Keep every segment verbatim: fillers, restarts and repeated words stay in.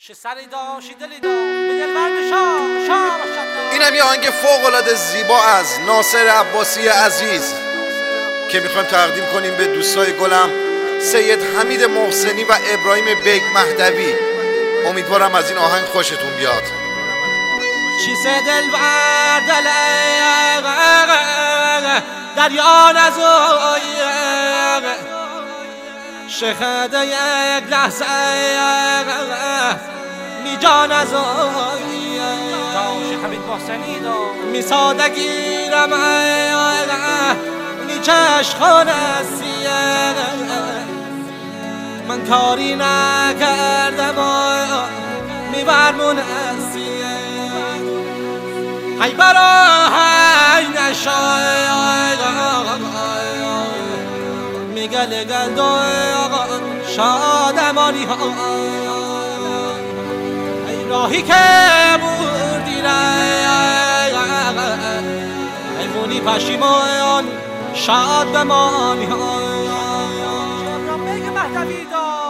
چه سری داشتی دلی دا به دلبر بشا شام اینم یه آهنگ فوق‌العاده زیبا از ناصر عباسی عزیز که میخوایم تقدیم کنیم به دوستای گلم سید حمید محسنی و ابراهیم بیگ مهدوی. امیدوارم از این آهنگ خوشتون بیاد. چی سه دلبر دل دریا نزوی شخده یک لحظه می جان ازوی داشت حمید محسنی دا می سادگیرم می چشخان سیه من کاری نکردم می برمون سیه های برا های نشای میگل گل دو شادمانی ها ای راهی که بردی ای مونی پشیمان شاد بمانی ها بیگ مهدوی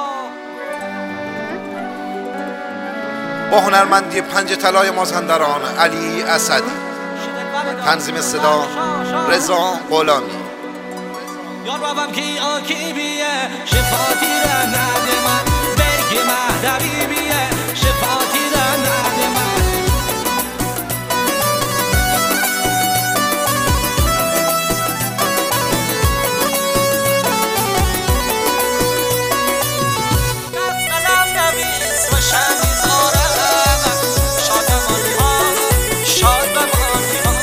با هنرمندی پنج طلای مازندران علی اسدی، تنظیم صدا رضا غلامی. یار بابم کی آکی بیه شفاتی را نده من بیگ مهدوی بیه شفاتی را نده من دست قلم نویس و شمیز آرم شادمانی ها شاد بمانی ها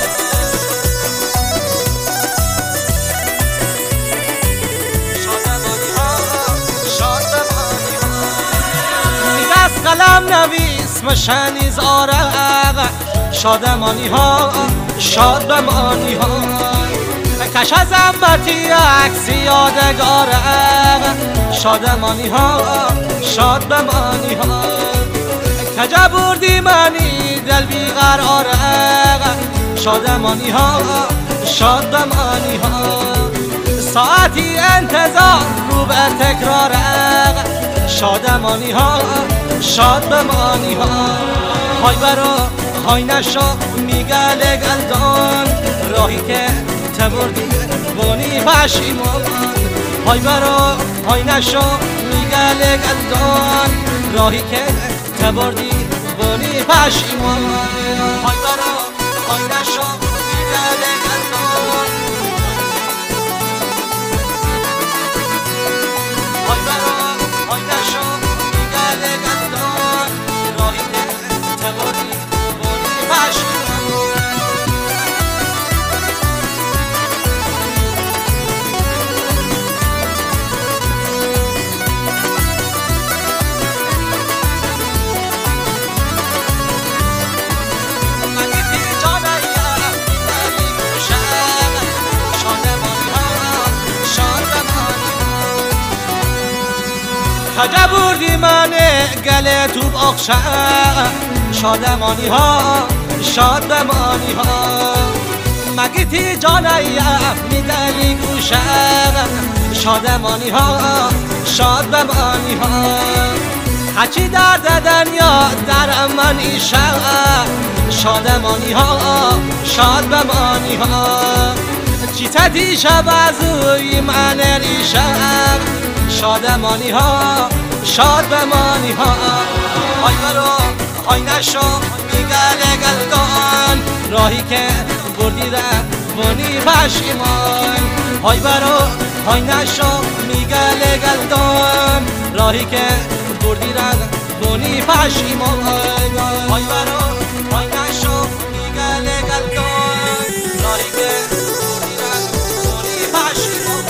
قلم نویس مشنیز آرق شادمانی ها شاد بمانی ها کش از انبرتی عکس یادگارق شادمانی ها شاد بمانی ها کجا بردی منی دل بیقرارق شادمانی ها شاد بمانی ها ساعتی انتظار رو به تکرارق شادمانی ها شاد بمانی ها های برا های نشا میگل گلدان راهی که تبردی بونی پشیمان های برا های نشا میگل گلدان راهی که تبردی بونی پشیمان های برا های نشا میگل گلدان های برا های نشا کجا بردی من گله تو بخشه شادمانی ها شاد بمانی ها مگی تی جانایی میدلی گوشه شادمانی ها شاد بمانی ها هچی درد دنیا در من ایشه شادمانی ها شاد بمانی ها چی تدی شب ازوی من ریشه شادمانی ها شاد بمانی ها های برو های نشو میگل گلدان راهی که بردی بونی پشیمان های برو های نشو میگل گلدان راهی که بردی بونی پشیمان های برو های نشو میگل گلدان راهی که بردی بونی پشیمان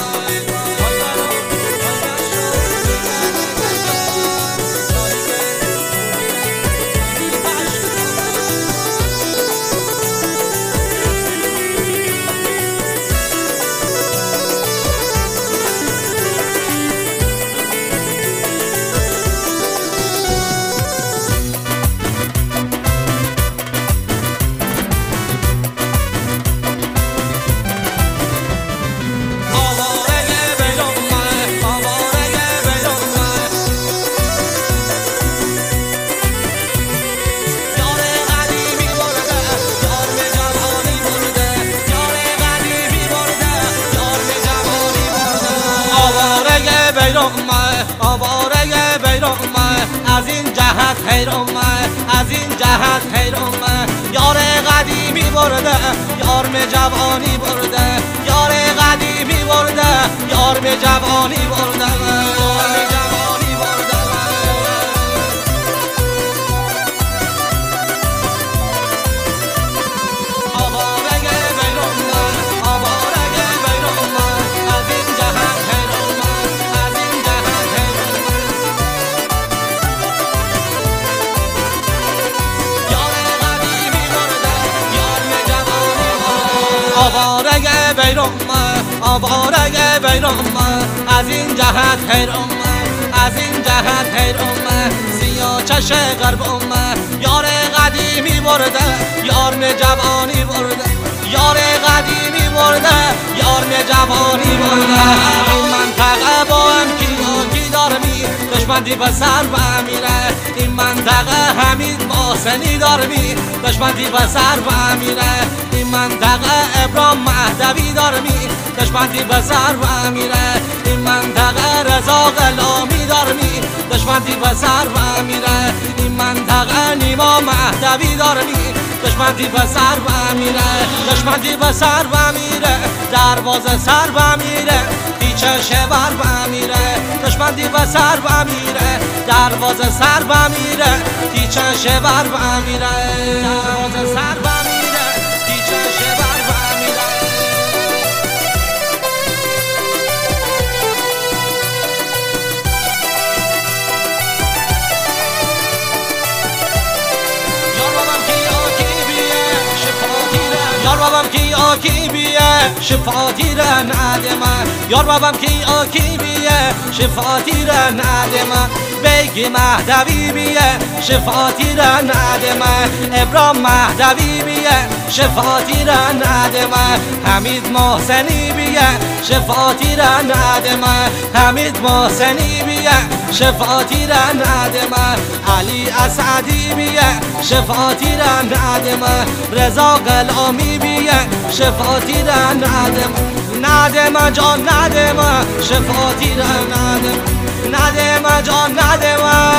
از این جهت حیرانم از این جهت حیرانم یار قدیمی برده یار به جوانی برده یار قدیمی برده یار به جوانی برده یار به جوانی برده آوارگ بیرانم آوارگ بیرانم از این جهت حیرانم از این جهت حیرانم یار قدیمی برده یار به جوانی برده آوارگ بیرانم آوارگ بیرانم از این جهت حیرانم از این جهت حیرانم سیاه چش غربم یار قدیمی برده یار به جوانی برده یار قدیمی برده یار به جوانی برده این منطقه با هم کیاکی داره می دشمنی به سر بمیره این منطقه حمید محسنی داره می دشمنی به سر بمیره این منطقه ابراهیم مهدوی داره می دشمنی به سر بمیره این منطقه رضا غلامی داره می دشمنی به سر بمیره این منطقه نیما مهدوی داره می دشمنی به سر بمیره دشمنی به سر بمیره دروازه سر بمیره پیچه شبر بمیره دشمنی به سر بمیره دروازه سر بمیره پیچه شبر بمیره دروازه سر بمیره پیچه شبر بمیره یار بابام کی آکی بیه شفاتی را نده من یار بابام کی آکی بیه شفاتی را نده من بگی مهدوی بیه شفاتی را نده من ابراهیم مهدوی بیه شفاتی را نده من حمید محسنی بیه شفاتی را نده من حمید محسنی بیه شفاتی را نده من علی اسعدی بیه شفاتی را نده من رضا غلامی بیه شفاتی را نده من نده من جان نده من شفاتی را نده من نده من جان نده من